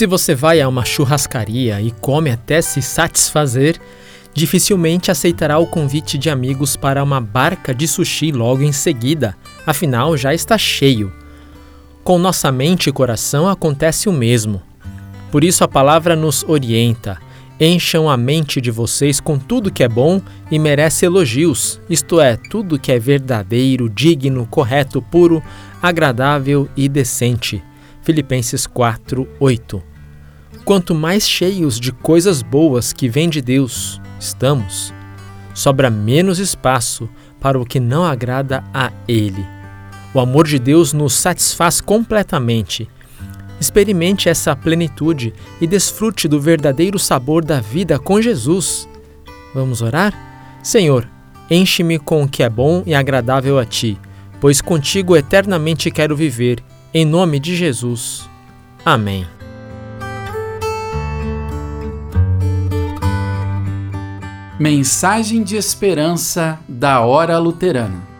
Se você vai a uma churrascaria e come até se satisfazer, dificilmente aceitará o convite de amigos para uma barca de sushi logo em seguida, afinal já está cheio. Com nossa mente e coração acontece o mesmo. Por isso a palavra nos orienta: encham a mente de vocês com tudo que é bom e merece elogios, isto é, tudo que é verdadeiro, digno, correto, puro, agradável e decente. Filipenses 4:8. Quanto mais cheios de coisas boas que vêm de Deus estamos, sobra menos espaço para o que não agrada a Ele. O amor de Deus nos satisfaz completamente. Experimente essa plenitude e desfrute do verdadeiro sabor da vida com Jesus. Vamos orar? Senhor, enche-me com o que é bom e agradável a Ti, pois contigo eternamente quero viver. Em nome de Jesus. Amém. Mensagem de esperança da Hora Luterana.